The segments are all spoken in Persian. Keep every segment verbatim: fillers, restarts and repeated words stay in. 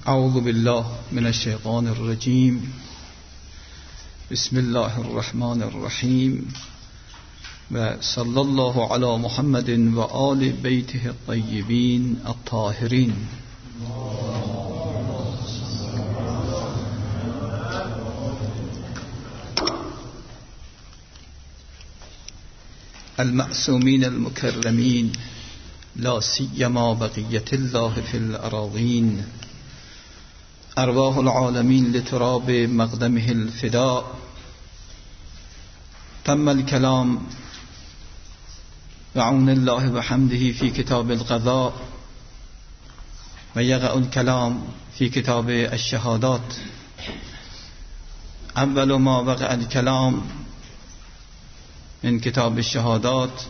اعوذ بالله من الشیطان الرجیم. بسم الله الرحمن الرحیم و صلی الله علی محمد و آل بیته الطیبین الطاهرین. المعصومین المکرمین، لا سیما بقیت الله فی الاراضین، ارواح العالمین لتراب مقدمه الفداء. تم الكلام بعون الله وحمده في كتاب القضاء، ويقع الكلام في كتاب الشهادات. اول ما وقع الكلام من كتاب الشهادات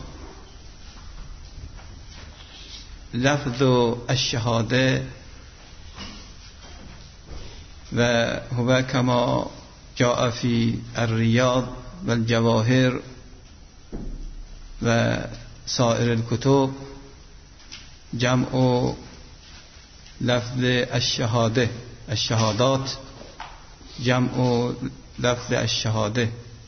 لفظ الشهاده، وهو كما جاء في الرياض والجواهر وسائر الكتب جمع لفظ الشهاده، الشهادات جمع لفظ الشهاده،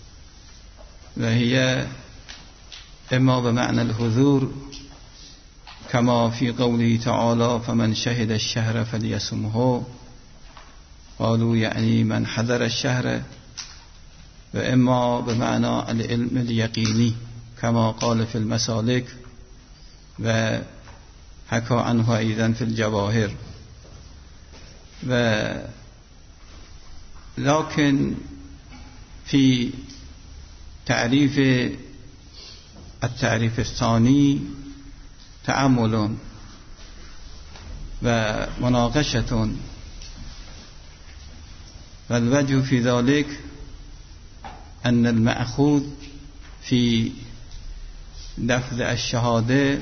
وهي اما بمعنى الحضور كما في قوله تعالى فمن شهد الشهر فليصمه، قالوا يعني من حضر الشهر، وإما بمعنى العلم اليقيني كما قال في المسالك وحكى عنه أيضا في الجواهر. ولكن في تعريف التعريف الثاني تأمل ومناقشة، والوجه في ذلك أن المأخوذ في لفظ الشهادة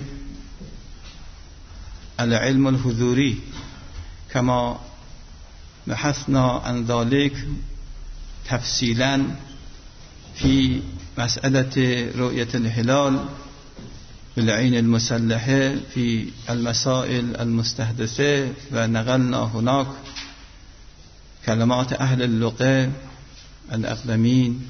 العلم الحضوري، كما بحثنا عن ذلك تفصيلا في مسألة رؤية الهلال بالعين المسلحة في المسائل المستحدثة، ونقلنا هناك كلمات أهل اللغة الأقدمين.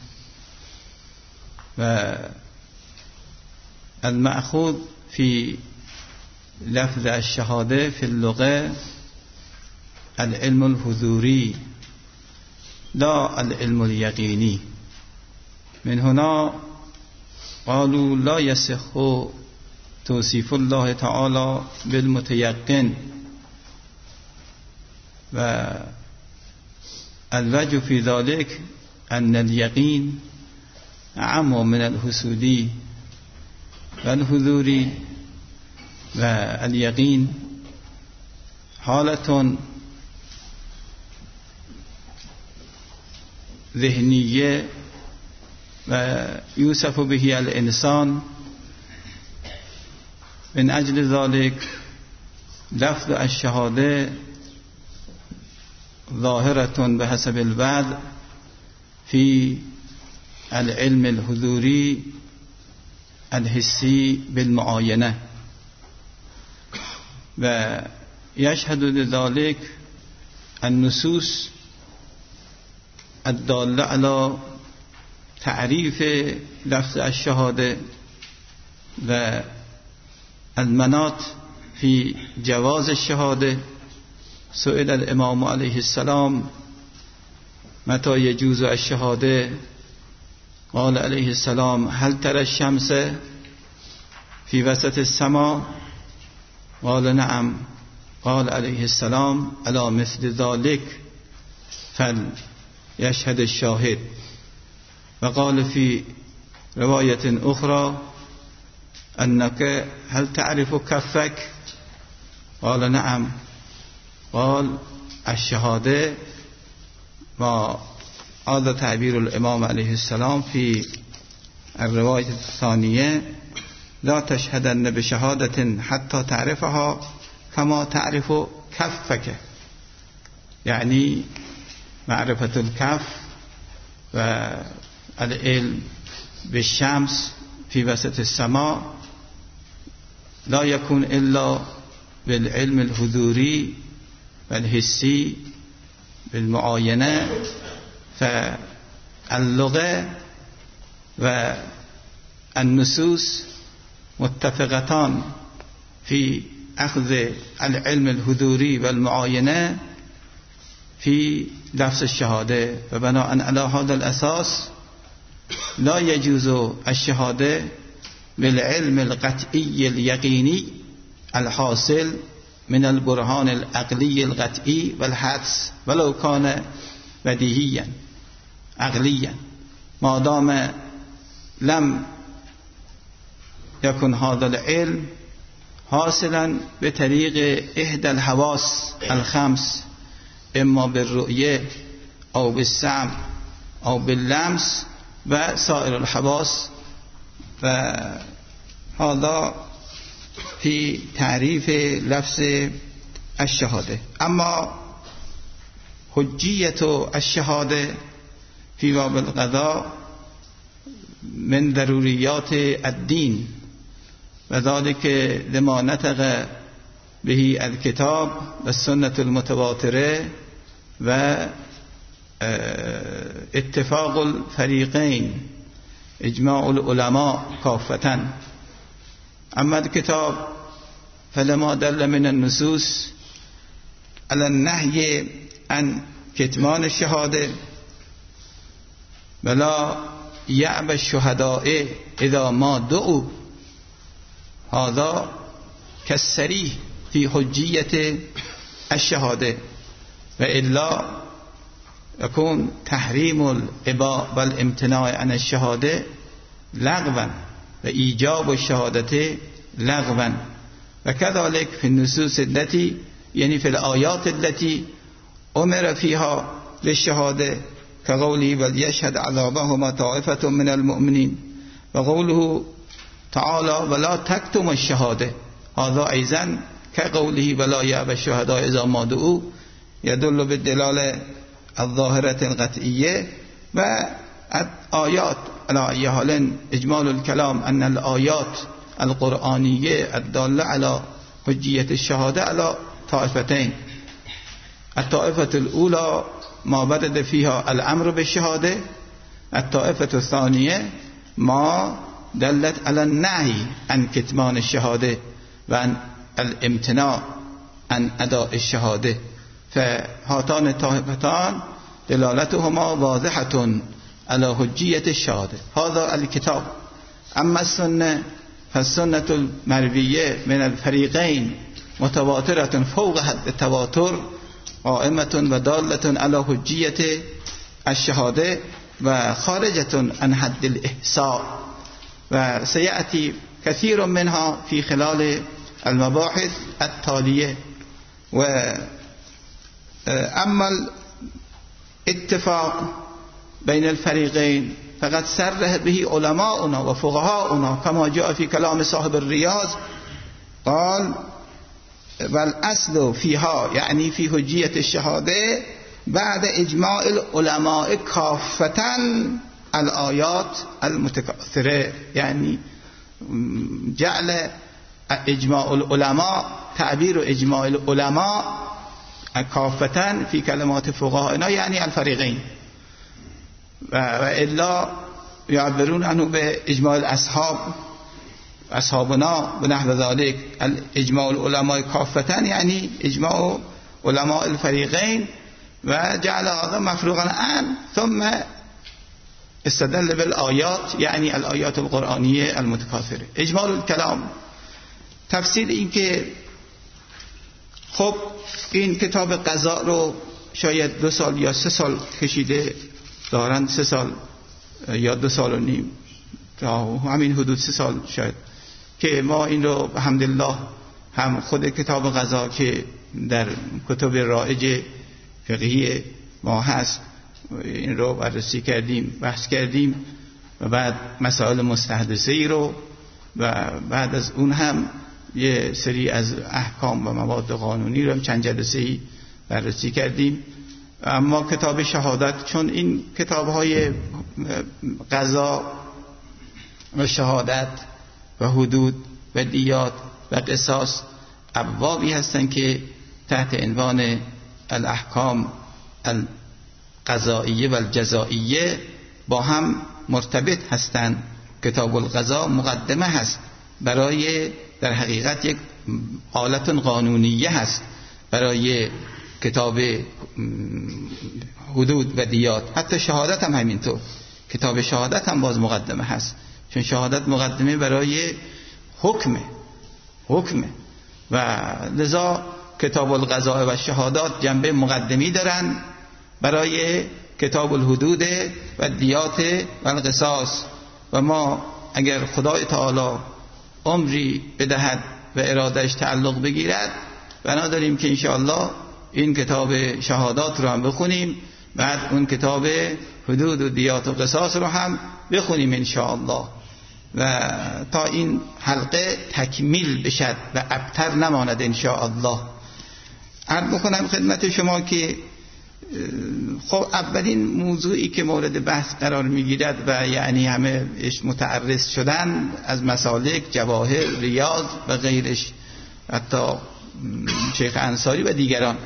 والمأخوذ في لفظ الشهادة في اللغة العلم الحضوري لا العلم اليقيني. من هنا قالوا لا يصح توصيف الله تعالى بالمتيقن، والوجه في ذلك أن اليقين أعم من الحصولي والحضوري، واليقين حالة ذهنية ويوصف به الإنسان. من أجل ذلك لفظ الشهادة ظاهرة بحسب الوعد في العلم الحضوري الحسي بالمعاينة، ويشهد لذلك النصوص الدالة على تعريف لفظ الشهادة والمناط في جواز الشهادة. سئل الإمام عليه السلام متى يجوز الشهادة؟ قال عليه السلام هل ترى الشمس في وسط السماء؟ قال نعم. قال عليه السلام على مثل ذلك فليشهد الشاهد. وقال في رواية أخرى أنك هل تعرف كفك؟ قال نعم. قال الشهادة، وهذا تعبير الإمام عليه السلام في الرواية الثانية لا تشهدن بشهادة حتى تعرفها كما تعرف كفك، يعني معرفة الكف والعلم بالشمس في وسط السماء لا يكون إلا بالعلم الحضوري والحسي بالمعاينة. فاللغة والنصوص متفقتان في أخذ العلم الحضوري والمعاينة في لفظ الشهادة. فبناء على هذا الأساس لا يجوز الشهادة بالعلم القطعي اليقيني الحاصل من البرهان العقلي القطعي والحدس ولو كان بديهيا عقليا، ما دام لم يكن هذا العلم حاصلا بطريق إحدى الحواس الخمس، إما بالرؤية أو بالسمع أو باللمس وسائر الحواس. فهذا في تعريف لفظ الشهادة. أما حجية الشهادة في باب القضاء من ضروريات الدين، وذلك لما نطق به الكتاب والسنة المتواترة واتفاق الفريقين إجماع العلماء كافة. أما الكتاب فلما دل من النصوص على النهي عن كتمان الشهادة ولا يأبى الشهداء إذا ما دعوا، هذا كالصريح في حجية الشهادة، وإلا يكون تحريم الإباء والامتناع عن الشهادة لغوا وإيجاب الشهادة لغوا. وكذلك في النصوص التي يعني في الآيات التي أمر فيها بالشهادة كقوله وليشهد عذابهما طائفة من المؤمنين، وقوله تعالى ولا تكتم الشهادة، هذا أيضا كقوله ولا يأبى الشهداء إذا ما دعوا، يدل بالدلالة الظاهرة القطعية. والآيات على أي حال إجمال الكلام أن الآيات القرآنية الدالة على حجية الشهادة على طائفتين. الطائفة الأولى ما بدد فيها الأمر بالشهادة، الطائفة الثانية ما دلت على النهي عن كتمان الشهادة وعن الامتناع عن أداء الشهادة. فهاتان الطائفتان دلالتهما واضحة على حجية الشهادة. هذا الكتاب. أما السنة فالسنة المروية من الفريقين متواترة فوق حد التواتر، قائمة ودالة على حجية الشهادة وخارجة عن حد الإحصاء، وسيأتي كثير منها في خلال المباحث التالية. وأما الاتفاق بين الفريقين فقد سره به علماؤنا وفقهاؤنا كما جاء في كلام صاحب الرياض، قال والأصل فيها يعني في حجية الشهادة بعد إجماع العلماء كافة الآيات المتكاثرة، يعني جعل إجماع العلماء تعبير إجماع العلماء كافة في كلمات فقهائنا يعني الفريقين، وإلا يعبرون عنه بإجماع الأصحاب أصحابنا ونحو ذلك. الإجماع العلماء كافة يعني إجماع علماء الفريقين، وجعل هذا مفروغا عنه، ثم استدل بالآيات يعني الآيات القرآنية المتكاثرة. إجمال الكلام تفسیر این که خب این کتاب قضا رو شاید دو سال یا سه سال کشیده دارن، سه سال یا دو سال و نیم تا همین حدود سه سال شاید، که ما این رو الحمدلله هم خود کتاب قضا که در کتب رائج فقهی ما هست این رو بررسی کردیم، بحث کردیم، و بعد مسائل مستحدثه ای رو، و بعد از اون هم یه سری از احکام و مواد قانونی رو هم چند جلسه ای بررسی کردیم. اما کتاب شهادت، چون این کتاب های قضا و شهادت و حدود و دیات و قصاص ابوابی هستن که تحت عنوان الاحکام القضائیه و الجزائیه با هم مرتبط هستند. کتاب القضا مقدمه هست برای در حقیقت یک آلت قانونیه هست برای کتاب حدود و دیات. حتی شهادت هم همینطور، کتاب شهادت هم باز مقدمه هست، چون شهادت مقدمه برای حکمه حکمه و لذا کتاب القضاء و شهادات جنبه مقدمی دارن برای کتاب الحدود و دیات و القصاص. و ما اگر خدای تعالی عمری بدهد و ارادش تعلق بگیرد بنا داریم که انشاءالله این کتاب شهادات رو هم بخونیم، بعد اون کتاب حدود و دیات و قصاص رو هم بخونیم انشاءالله، و تا این حلقه تکمیل بشد و ابتر نماند انشاءالله. عرض بکنم خدمت شما که خب اولین موضوعی که مورد بحث قرار میگیرد و یعنی همه متعرض شدن از مسالک، جواهر، ریاض و غیرش، حتی شیخ انصاری و دیگران،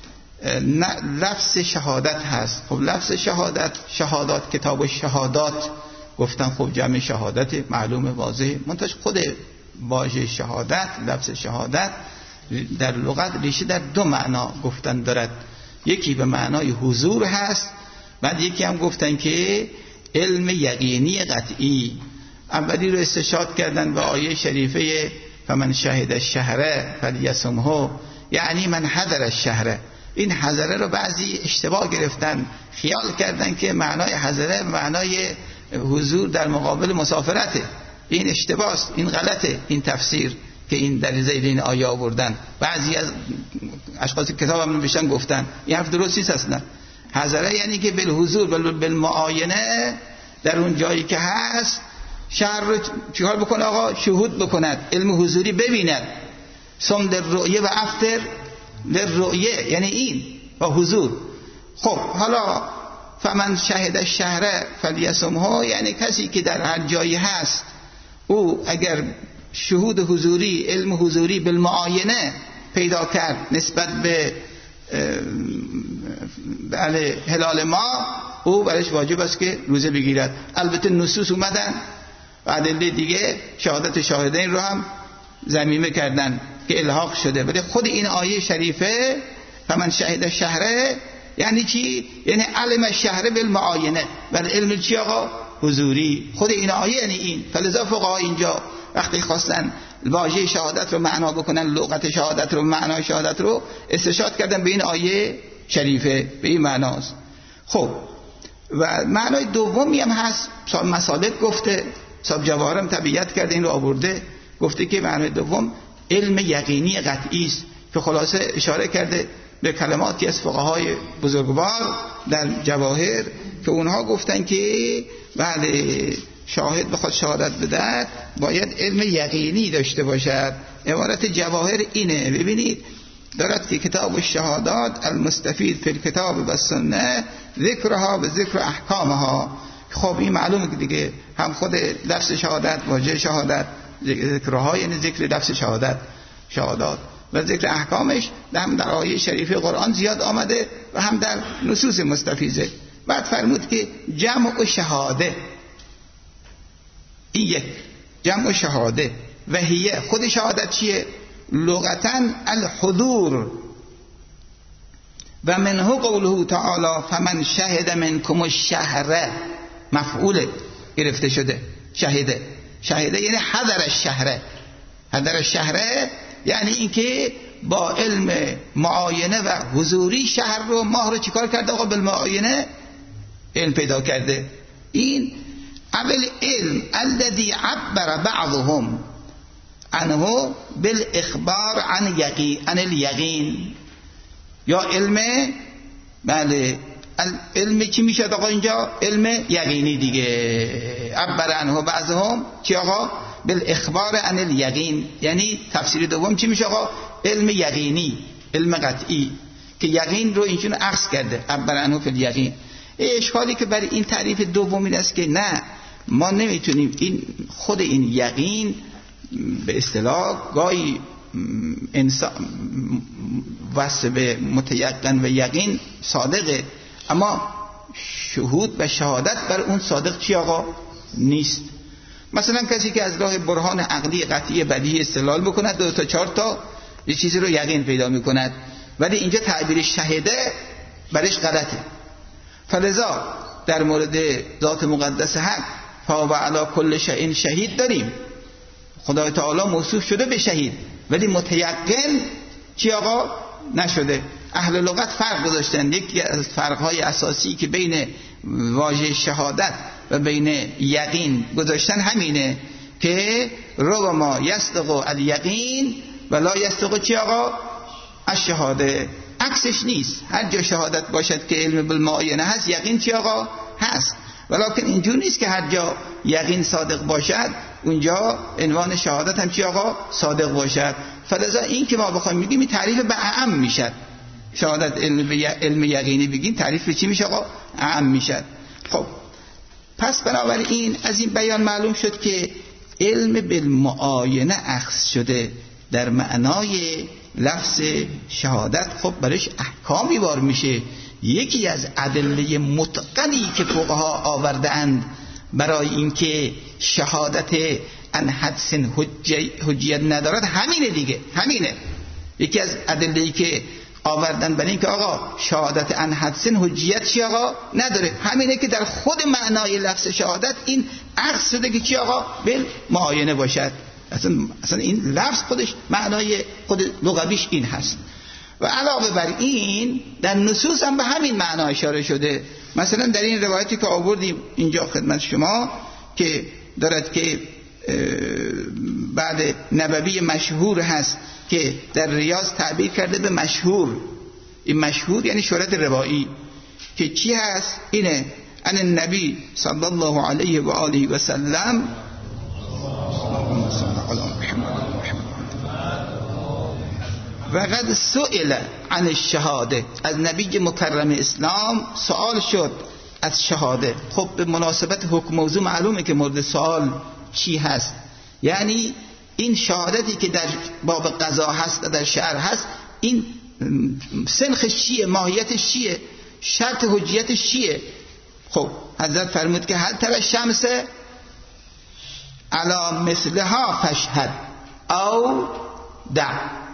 لفظ شهادت هست. خب لفظ شهادت، شهادات، کتاب شهادات گفتن خب جمع شهادت معلوم واضح، منتش خود واژه شهادت، لفظ شهادت در لغت ریشه در دو معنا گفتن دارد. یکی به معنای حضور هست، بعد یکی هم گفتن که علم یقینی قطعی. اولی رو استشهاد کردن به آیه شریفه فمن شهد الشهر فلیصمه، یعنی من حضر الشهر. این حضره رو بعضی اشتباه گرفتن، خیال کردن که معنای حضره معنای حضور در مقابل مسافرته. این اشتباه است، این غلطه، این تفسیر که این در زیر این آیه آوردن. بعضی از اشخاص کتاب هم نوشتن گفتن این حرف درست نیست اصلا. حضره یعنی که بالحضور، بالمعاینه، در اون جایی که هست شهر رو چیکار بکنه آقا؟ شهود بکند، علم حضوری ببیند. صم للرؤیه و افطر للرؤیه، یعنی این و حضور. خب حالا فمن شهد الشهر فلیصمه، یعنی کسی که در هر جایی هست او اگر شهود حضوری، علم حضوری بالمعاینه پیدا کرد نسبت به بله هلال ما، او برش واجب است که روزه بگیرد. البته نصوص اومدن و ادله دیگه شهادت شاهدین رو هم ضمیمه کردن که الحاق شده. ولی خود این آیه شریفه فمن شهد الشهر یعنی چی؟ یعنی علم الشهر بالمعاینه. ولی علم چی آقا؟ حضوری. خود این آیه یعنی این. فلذا فقها اینجا وقتی خواستن واژه شهادت رو معنا بکنن، لغت شهادت رو، معنای شهادت رو استشهاد کردن به این آیه شریفه، به این معناست. خب و معنای دومی هم هست، صاحب مسالک گفته، صاحب جواهرم تبییت کرده این رو آورده، گفته که معنای دوم علم یقینی قطعی است، که خلاصه اشاره کرده به کلماتی از فقهای بزرگوار در جواهر که اونها گفتن که بعد شاهد بخواد شهادت بدهد باید علم یقینی داشته باشد. عبارت جواهر اینه، ببینید دارد که کتاب الشهادات المستفید فی الکتاب و السنه ذکرها و ذکر احکامها. خب این معلومه که دیگه هم خود لفظ شهادت، واژه شهادت، ذکرها یعنی ذکر لفظ شهادت، شهادات، و ذکر احکامش هم در آیه شریفه قرآن زیاد آمده و هم در نصوص مستفیضه. بعد فرمود که جمع و شهاده، این یک جمع شهاده و هیه، خود شهادت چیه؟ لغتاً الحضور، و منه قوله تعالی فمن شهد منکم الشهر، مفعول گرفته شده شهده. شهده یعنی حضر الشهر، حضر الشهر یعنی اینکه با علم معاینه و حضوری شهر رو، ماه رو چیکار کرده آقا؟ بالمعاینه علم پیدا کرده. این اول علم الذي عبر بعضهم عنه بالاخبار عن یقین، عن الیقین، یا علم بله علم چی میشه آقا اینجا؟ علم یقینی دیگه. عبر عنه بعضهم چی آقا؟ بالاخبار عن الیقین، یعنی تفسیر دوم چی میشه آقا؟ علم یقینی، علم قطعی، که یقین رو اینجور عکس کرده، عبر عنه فی الیقین. اشکالی که برای این تعریف دوم این است که نه، ما نمیتونیم این خود این یقین به اصطلاح گاهی انسان وصف به متیقن و یقین صادقه، اما شهود و شهادت بر اون صادق چی آقا؟ نیست. مثلا کسی که از راه برهان عقلی قطعی بدیهی استدلال بکند، دو تا چهار تا یه چیزی رو یقین پیدا میکند، ولی اینجا تعبیر شهده برش غلطه. فلذا در مورد ذات مقدس حق فهو علی کل شیء شهید داریم، خدای تعالی موصوف شده به شهید، ولی متیقن چی آقا؟ نشده. اهل لغت فرق گذاشتن. یکی از فرق‌های اساسی که بین واژه شهادت و بین یقین گذاشتن همینه که ربما یصدق الیقین و لا یصدق چی آقا؟ الشهاده. عکسش نیست. هر جا شهادت باشد که علم بالمعاینه هست، یقین چی آقا؟ هست. ولکن اینجور نیست که هر جا یقین صادق باشد اونجا عنوان شهادت هم چی آقا؟ صادق باشد. فلذا این که ما بخوایم میگیم تعریف به اعم میشد. شهادت علم, علم یقینی بگیم تعریف به چی میشه آقا؟ اعم میشد. خب پس بنابراین از این بیان معلوم شد که علم بالمعاینه اخذ شده در معنای لفظ شهادت، خب برش احکامی بار میشه. یکی از ادله متقنی که فقها آورده اند برای اینکه شهادت ان حدس حجیت ندارد همینه دیگه، همینه. یکی از ادله‌ای که آوردن برای اینکه آقا شهادت ان حدس حجیت چی آقا؟ نداره، همینه که در خود معنای لفظ شهادت این عکس شده که چی آقا؟ بالمعاینه باشد. اصلا, اصلا این لفظ خودش معنای خود لغویش این هست. و علاوه بر این در نصوص هم به همین معنا اشاره شده. مثلا در این روایتی که آوردیم اینجا خدمت شما که دارد که بعد نبوی مشهور هست که در ریاض تعبیر کرده به مشهور. این مشهور یعنی شهرت روایی که چی هست؟ اینه ان النبی صلی الله علیه و آله و سلم و قد سئل عن الشهاده، از نبی مکرم اسلام سوال شد از شهاده. خب به مناسبت حکم موضوع معلومه که مورد سوال چی هست، یعنی این شهادتی که در باب قضا هست و در شرع هست این سنخش چیه، ماهیتش چیه، شرط حجیتش چیه؟ خب حضرت فرمود که هل تر الشمس علی مثلها فشهد او دع،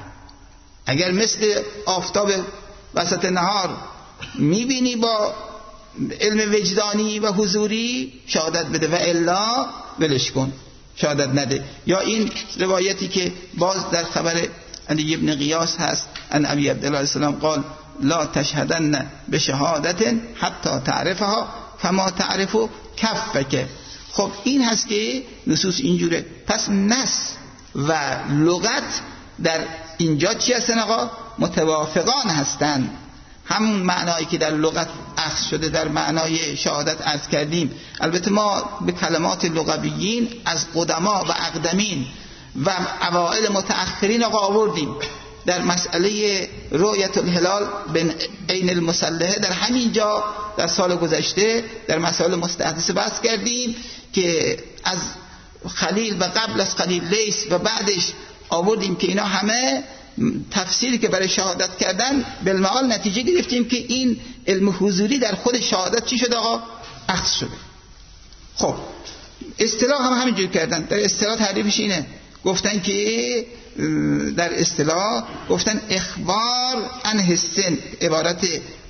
اگر مثل آفتاب وسط نهار میبینی با علم وجدانی و حضوری شهادت بده و الا ولش کن، شهادت نده. یا این روایتی که باز در خبر علی ابن قیاس هست ان ابی عبدالله السلام قال لا تشهدن بشهادت حتی تعرفها کما تعرف کفک. خب این هست که نصوص اینجوره. پس نص و لغت در اینجا چی هستن آقا؟ متوافقان هستن. همون معنایی که در لغت اخذ شده در معنای شهادت عرض کردیم. البته ما به کلمات لغویین از قدما و اقدمین و اوائل متأخرین آقا آوردیم. در مسئله رؤیت الهلال بین المصلحه در همین جا در سال گذشته در مسائل مستحدثه بحث کردیم که از خلیل و قبل از خلیل لیس و بعدش آوردیم که اینا همه تفسیری که برای شهادت کردن بالمعال نتیجه گرفتیم که این علم حضوری در خود شهادت چی شده آقا؟ اخذ شده. خب اصطلاح هم همینجور کردن. در اصطلاح تعریفش اینه، گفتن که در اصطلاح گفتن اخبار عن حسن. عبارت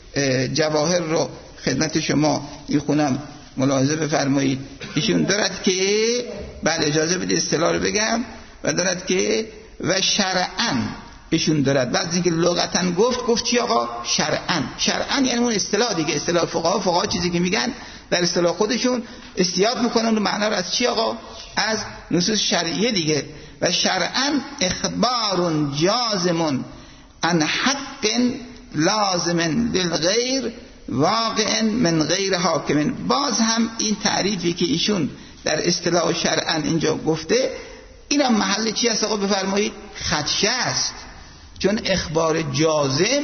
جواهر رو خدمت شما میخونم ملاحظه بفرمایید. ایشون دارد که بعد اجازه بده اصطلاح رو بگم و دارد که و شرعاً ایشون دارد بعد اینکه لغتاً گفت گفت چی آقا؟ شرعاً. شرعاً یعنی اون اصطلاح دیگه، اصطلاح فقها فقها چیزی که میگن در اصطلاح خودشون استیاد میکنن و معنا رو از چی آقا؟ از نصوص شرعیه دیگه. و شرعاً اخبار جازم عن حق لازم للغیر واقع من غیر حاکم. باز هم این تعریفی که ایشون در اصطلاح شرعاً اینجا گفته اینم محل چی است آقا؟ بفرمایید خدشه است. چون اخبار جازم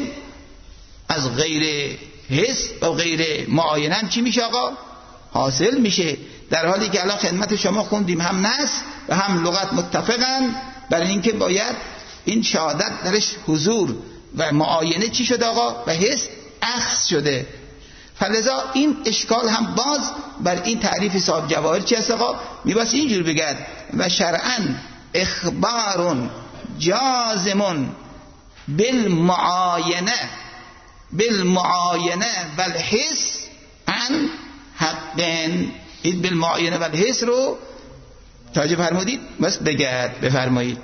از غیر حس و غیر معاینه هم چی میشه آقا؟ حاصل میشه. در حالی که الان خدمت شما خوندیم هم نص و هم لغت متفقن برای اینکه باید این شهادت درش حضور و معاینه چی شده آقا؟ و حس اخذ شده. فلذا این اشکال هم باز بر این تعریف صاحب جواهر چی هست آقا؟ میباید اینجور بگرد و شرعاً اخبار جازم بالمعاینه بالمعاینه والحس عن حقن. این بالمعاینه والحس رو توجه فرمودید؟ بس بگرد بفرمایید.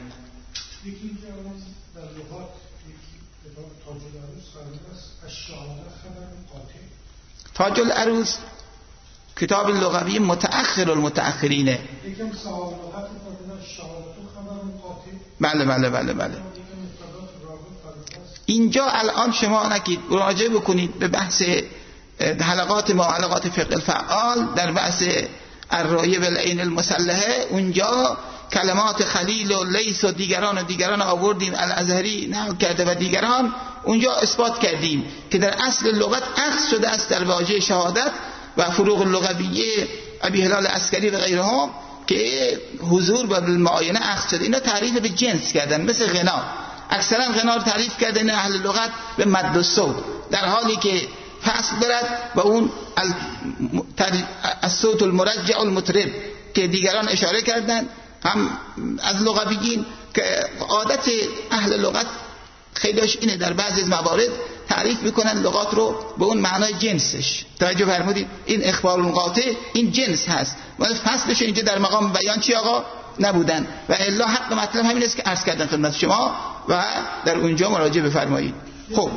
تاج العروس کتاب لغوی متأخر المتأخرینه. بله بله بله بله. اینجا الان شما نکید مراجعه بکنید به بحث حلقات ما حلقات فقه الفعال در بحث الرایه بالعین المسلحه، اونجا کلمات خلیل و لیس و دیگران و دیگران آوردیم، الازهری نقل کرده و دیگران، اونجا اثبات کردیم که در اصل لغت اخذ شده است در واژه شهادت و فروق اللغویه ابی هلال عسکری و غیرهم که حضور با المعاینه اخذ شده. اینا تعریف به جنس کردن، مثل غنا. اکثرا غنا رو تعریف کردن اهل لغت به مد و صوت، در حالی که فصل دارد و اون الصوت المرجع المطرب که دیگران اشاره کردن هم از لغویین که عادت اهل لغت خیلیش اینه در بعضی از موارد تعریف میکنن لغات رو به اون معنای جنسش. توجه فرمودید؟ این اخبار قاطع این جنس هست و فصلش اینجا در مقام بیان چی آقا نبودن و الا حق مطلب همین است که عرض کردن خدمت شما و در اونجا مراجعه بفرمایید. خب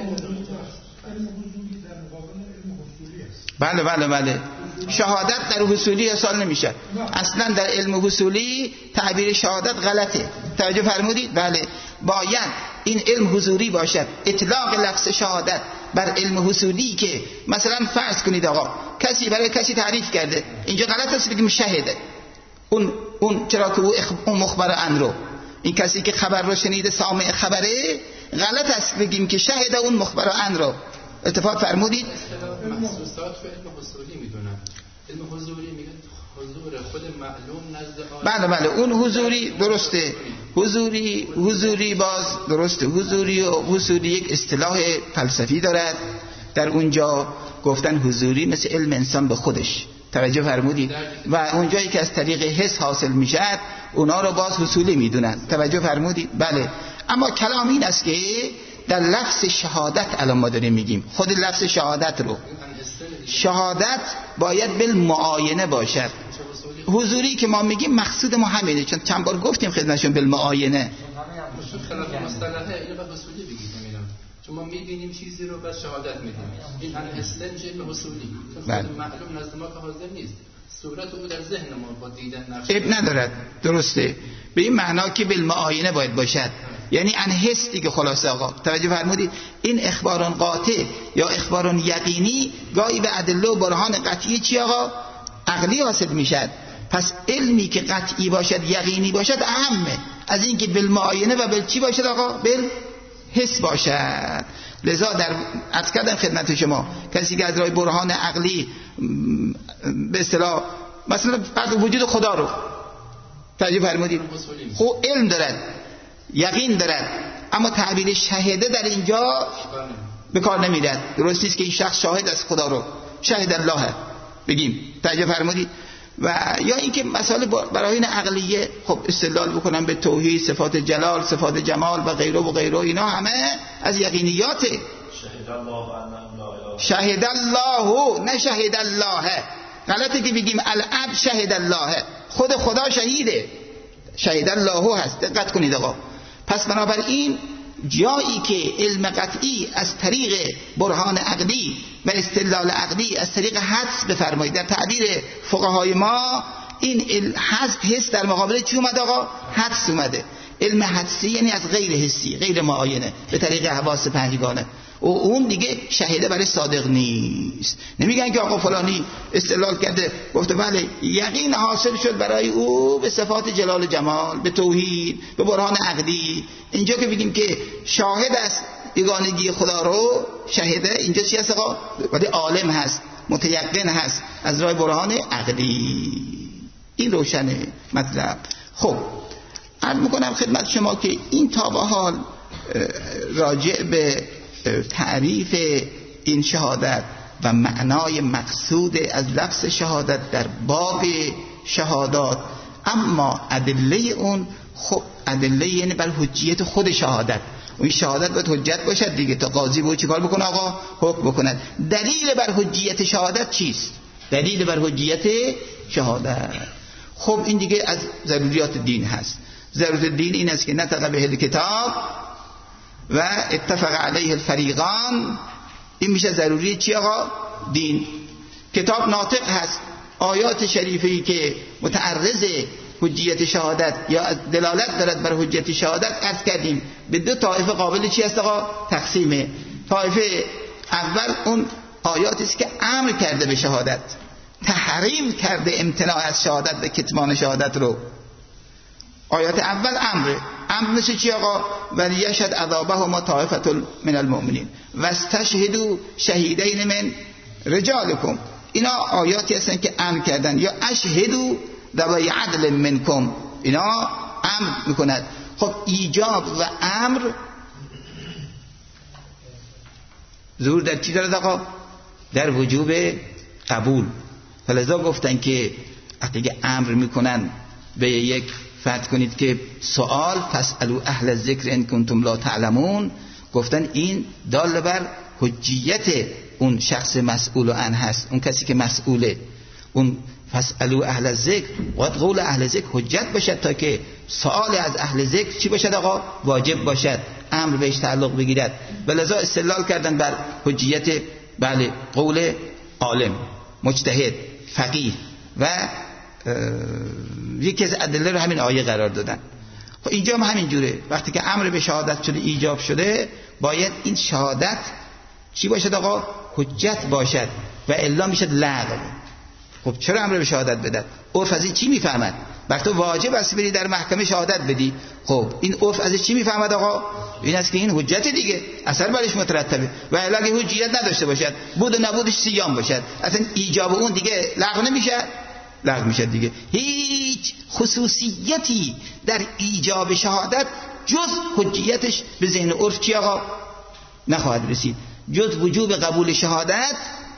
بله بله بله. شهادت در حصولی حساب نمیشه اصلا. در علم حصولی تعبیر شهادت غلطه. توجه فرمودید؟ بله. باید این علم حضوری باشد. اطلاق لفظ شهادت بر علم حصولی که مثلا فرض کنید آقا کسی برای کسی تعریف کرده، اینجا غلط است بگیم شهده. اون اون چرا که او اون مخبر ان رو، این کسی که خبر رو شنیده سامع خبره، غلط است بگیم که شهده اون مخبر ان رو. اتفاق فرمودید؟ محسوسات و علم حصولی میدونن. علم حضوری میگه حضور خود معلوم نزد بله بله اون حضوری درسته. حضوری حضوری باز درسته. حضوری و حضوری یک اصطلاح فلسفی دارد. در اونجا گفتن حضوری مثل علم انسان به خودش. توجه فرمودید؟ و اونجایی که از طریق حس حاصل میشد اونا رو باز حصولی میدونن. توجه فرمودید؟ بله. اما کلام این است که در لفظ شهادت الان ما داریم میگیم، خود لفظ شهادت رو، شهادت باید بالمعاینه باشد. حضوری که ما میگیم مقصود ما همینه، چون چند بار گفتیم خدمتشون بالمعاینه. خلاف مصطلحه اینو به حصولی بگید نمیدونم، چون ما میبینیم چیزی رو بعد شهادت میدیم. این ان استنج علم حصولی معلوم نزد ما که حاضر نیست، صورت او در ذهن ما با دیدن نقش اب ندارد. درسته. به این معنا که بالمعاینه باید باشد، یعنی ان حس دیگه. خلاصه آقا توجه فرمودید؟ این اخبارون قاطع یا اخبارون یقینی گاهی به ادله و برهان قطعی چی آقا عقلی حاصل میشد. پس علمی که قطعی باشد یقینی باشد اهمه از این که بالمعاینه و بل چی باشد آقا بل حس باشد. لذا در عرض کردم خدمت شما کسی که از راه برهان عقلی به اصطلاح مثلا فرض وجود خدا رو توجه فرمودید خب علم دارد یقین دارد، اما تعبیر شهاده در اینجا به کار نمیاد. درست است که این شخص شاهد از خدا رو شهد الله بگیم. توجه فرمودید؟ و یا اینکه مسائل براهین عقلیه خب استدلال بکنن به توحید، صفات جلال، صفات جمال و غیره و غیره، اینا همه از یقینیاته. شهد الله انه شهد الله نه شهد الله. غلطه که بگیم الاب شهد الله، خود خدا شهیده، شهد الله هست. دقت کنید آقا. پس بنابراین جایی که علم قطعی از طریق برهان عقلی و استدلال عقلی از طریق حدس بفرمایید، در تعبیر فقهای ما این حس در مقابل چی اومد آقا؟ حدس اومده. علم حدسی یعنی از غیر حسی، غیر معاینه، به طریق حواس پنجگانه، و اون دیگه شهیده برای صادق نیست. نمیگن که آقا فلانی استدلال کرده گفته بله یقین حاصل شد برای او به صفات جلال جمال، به توحید، به برهان عقلی. اینجا که بگیم که شاهد است یگانگی خدا رو، شهیده اینجا چی هست آقا؟ ولی عالم هست، متیقن هست از راه برهان عقلی. این روشنه مطلب. خب عرض میکنم خدمت شما که این تا به حال راجع به تعریف این شهادت و معنای مقصود از لفظ شهادت در باب شهادات، اما ادله اون خب ادله یعنی بر حجیت خود شهادت. اون شهادت باید حجت باشد دیگه، تا قاضی بود چیکار بکنه آقا؟ حکم بکند. دلیل بر حجیت شهادت چیست؟ دلیل بر حجیت شهادت خب این دیگه از ضروریات دین هست. ضرورت دین این است که نطق به الکتاب و اتفق علیه الفریقان. این میشه ضروری چی آقا؟ دین. کتاب ناطق هست، آیات شریفه‌ای که متعرض حجیت شهادت یا دلالت دارد بر حجیت شهادت عرض کردیم به دو طایفه قابل چی است آقا؟ تقسیمه. طایفه اول اون آیاتی است که امر کرده به شهادت، تحریم کرده امتناع از شهادت و کتمان شهادت رو. آیات اول امره. امر مثل چی آقا؟ ولیشهد عذابهما طائفة من المؤمنین واستشهدوا شهیدین من رجالکم. اینا آیاتی هستن که امر کردن. یا اشهدوا ذوی عدل منکم، اینا امر میکند. خب ایجاب و امر ظهور در چی دارد آقا؟ در وجوب قبول. فلذا گفتن که وقتی که امر میکنن به یک فرض کنید که سوال فاسالوا اهل الذکر ان کنتم لا تعلمون، گفتن این دال بر حجیت اون شخص مسئول عنه هست، اون کسی که مسئوله. اون فاسالوا اهل الذکر باید قول اهل ذکر حجت باشد تا که سوال از اهل ذکر چی باشد آقا؟ واجب باشد، امر بهش تعلق بگیرد. ولذا استدلال کردن بر حجیت بله قول عالم، مجتهد، فقیه و یکی از ادله رو همین آیه قرار دادن. خب اینجا هم همین جوره، وقتی که امر به شهادت شده، ایجاب شده، باید این شهادت چی باشد آقا؟ حجت باشد و الا میشد لغو. خب چرا امر به شهادت بدن؟ عرف از این چی میفهمد؟ وقتی واجب است بری در محکمه شهادت بدی، خب این عرف از چی میفهمد آقا؟ این است که این حجت دیگه، اثر برش مترتبه. و الا اگه حجیت نداشته باشد، بود و نبودش سیام باشد، اصلا ایجاب اون دیگه لغو نمیشه، لغو میشه دیگه. هیچ خصوصیتی در ایجاب شهادت جز حجیتش به ذهن عرف چی آقا؟ نخواهد رسید. جز وجوب قبول شهادت،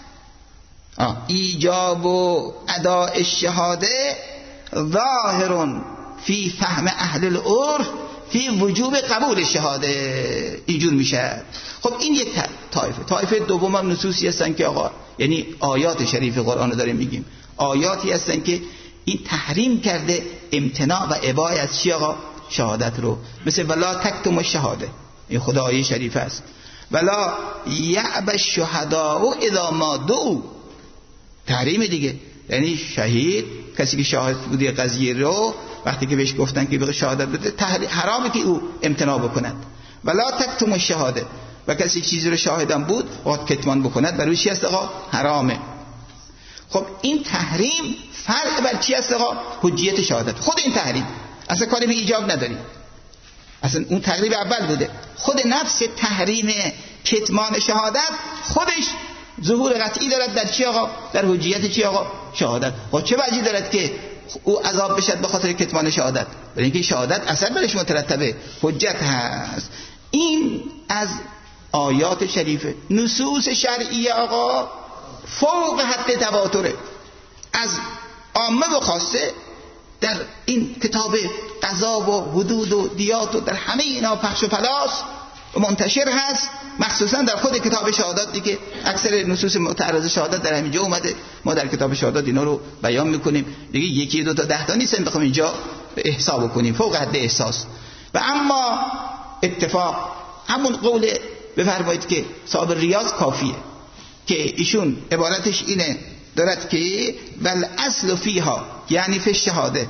آه. ایجاب و اداء الشهاده ظاهر فی فهم اهل العرف فی وجوب قبول شهاده، اینجور میشه. خب این یک طایفه. طایفه دوم هم نصوصی هستن که آقا، یعنی آیات شریف قرآن رو داریم میگیم، آیاتی هستن که این تحریم کرده امتناع و اباحه از چی آقا؟ شهادت رو. مثل ولا تکتموا الشهاده، این خدا آیه شریف است. ولا یعب الشهداء اذا ما دعوا، تحریم دیگه. یعنی شهید، کسی که شاهد بوده قضیه رو، وقتی که بهش گفتن که به شهادت بده، حرامه که او امتناع بکند. ولا تکتموا الشهاده، و کسی چیزی رو شاهدم بود باید کتمان بکند، برای چی است آقا؟ حرامه. خب این تحریم فرق بر چی است آقا؟ حجیت شهادت. خود این تحریم اصلا کاری به ایجاب نداری، اصلا اون تقریب اول بوده. خود نفس تحریم کتمان شهادت خودش ظهور قطعی دارد در چی آقا؟ در حجیت چی آقا؟ شهادت. خب چه وجهی دارد که او عذاب بشد به خاطر کتمان شهادت؟ برای اینکه شهادت اثر برش مترتبه، حجت هست. این از آیات شریفه. نصوص شرعیه آقا فوق حد تواتره، از عامه و خاصه در این کتاب قضا و حدود و دیات و در همه اینا پخش و پلاس و منتشر هست، مخصوصا در خود کتاب شهادت دیگه. اکثر نصوص متعرض شهادت در همینجا اومده، ما در کتاب شهادت اینا رو بیان میکنیم دیگه. یکی دو تا ده تا نیستن بخوام اینجا احساب کنیم، فوق حد احساس. و اما اتفاق همون قول بفرمایید که صاحب ریاض کافیه که ایشون عبارتش اینه دارد که بل اصل فیها، یعنی فی شهاده،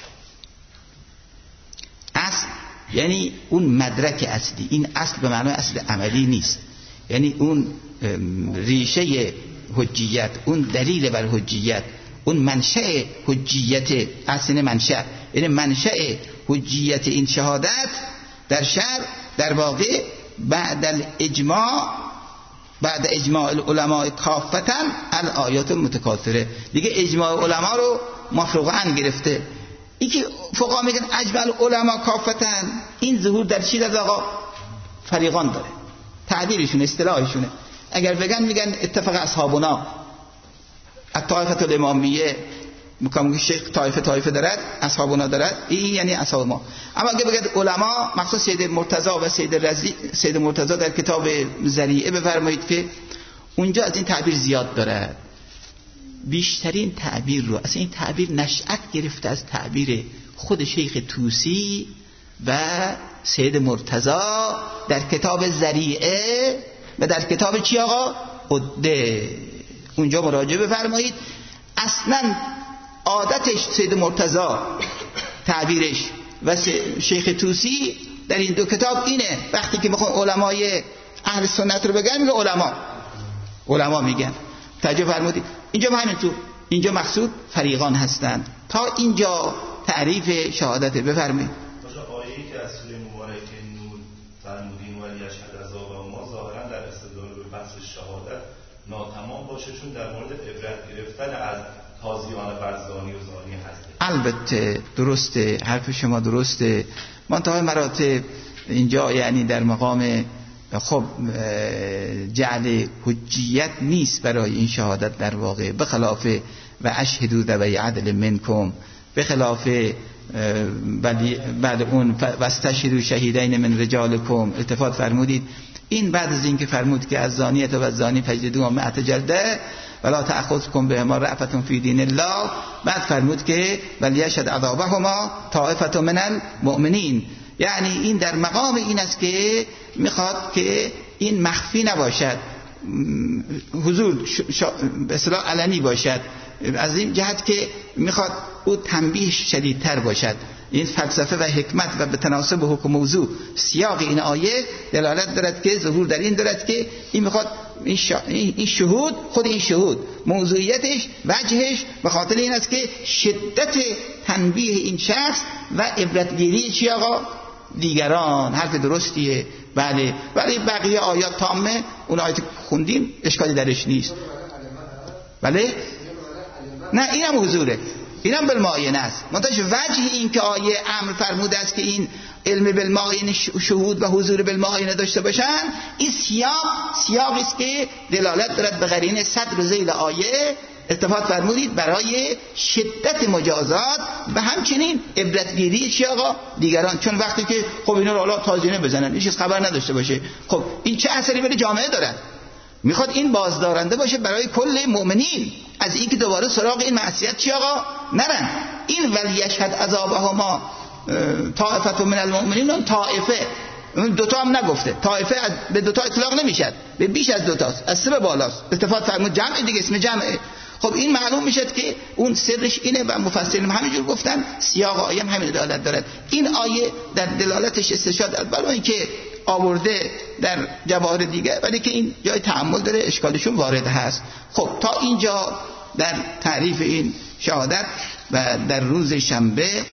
اصل یعنی اون مدرک اصلی. این اصل به معنای اصل عملی نیست، یعنی اون ریشه حجیت، اون دلیل بر حجیت، اون منشأ حجیت، اصل منشأ، یعنی منشأ حجیت این شهادت در شرع در واقع بعد الاجماع، بعد اجماع العلماء کافتا الآیات المتکاثره دیگه. اجماع علما رو مفروغا گرفته. این که فقها میگن اجماع العلماء کافتا، این ظهور در چی داد آقا؟ فریقان داره، تعبیرشون اصطلاحشونه. اگر بگن میگن اتفق اصحابنا الطائفه الامامیه، میگم شیخ طایفه طایفه دارد، اصحابنا دارد، این یعنی اصحاب ما. اما اگه بگید علما، مخصوص سید مرتضی و سید رضی، سید مرتضی در کتاب ذریعه بفرمایید که اونجا از این تعبیر زیاد داره. بیشترین تعبیر رو، اصلا این تعبیر نشأت گرفته از تعبیر خود شیخ طوسی و سید مرتضی در کتاب ذریعه و در کتاب چی آقا؟ عده. اونجا مراجعه بفرمایید. اصلا عادتش سید مرتضی تعبیرش و شیخ طوسی در این دو کتاب اینه، وقتی که میخوان علمای اهل سنت رو بگن میگه علما علما میگن. توجه فرمودید اینجا ما همینطور، اینجا مقصود فریقان هستند. تا اینجا تعریف شهادت. بفرمایید. آیه‌ای که از سوره مبارکه نور فرمودین ولی یشهد عذاب ما ظاهرا در استدلال به بحث شهادت ناتمام باشه، چون در مورد عبرت گرفتن از تازیان برزانی و زانی هست. البته درسته، حرف شما درسته. منتهای مراتب اینجا یعنی در مقام خب جعل حجیت نیست برای این شهادت در واقع، بخلاف و اشهدوا ذوی عدل منکم، بخلاف بعد اون واستشهدوا شهیدین من رجالکم. التفات فرمودید این بعد از این که فرمود که از زانیت و زانی فجلدوهم مئة جلده ولا تأخذکم بهما رأفة فی دین الله. بعد فرمود که ولیشهد عذابهما طائفة من المؤمنین. یعنی این در مقام این است که میخواد که این مخفی نباشد، حضور به اصطلاح علنی باشد، از این جهت که میخواد او تنبیه شدیدتر باشد. این فلسفه و حکمت و به تناسب حکم موضوع سیاق این آیه دلالت دارد که ظهور در این دارد که این میخواد این, شا... این شهود، خود این شهود موضوعیتش وجهش به خاطر این است که شدت تنبیه این شخص و عبرتگیری چی آقا؟ دیگران. حرف درستیه. بله، ولی بقیه آیات تامه، اون آیات خوندیم اشکالی درش نیست. بله؟ نه اینم حضوره، اینم بالمعاینه است. منتهاش وجه این که آیه امر فرموده است که این علم بالمعاینه شهود و حضور بالمعاینه داشته باشن، این سیاق سیاقی است که دلالت دارد به قرینه صدر و ذیل آیه. التفات فرمودید برای شدت مجازات و همچنین عبرتگیری چی آقا؟ دیگران. چون وقتی که خب اینا رو حالا تازینه بزنن، هیچ خبر نداشته باشه، خب این چه اثری برای جامعه دارد؟ میخواد این بازدارنده باشه برای کل مؤمنین از این که دوباره سراغ این معصیت چی آقا نرن. این ولیشهد عذابهما طائفة من المؤمنین، اون طائفه دوتا هم نگفته، طائفه به دوتا اطلاق نمیشد، به بیش از دوتاست، از سه به بالاست. التفات فرمود جمع دیگه، اسم جمعه. خب این معلوم میشد که اون سرش اینه و مفسرین همینجور گفتن، سیاق آیه هم همین دلالت دارد. این آیه در دلالتش استشهاد برای اینکه آورده در جواهر دیگه، ولی که این جای تأمل داره، اشکالشون وارد هست. خب تا اینجا در تعریف این شهادت و در روز شنبه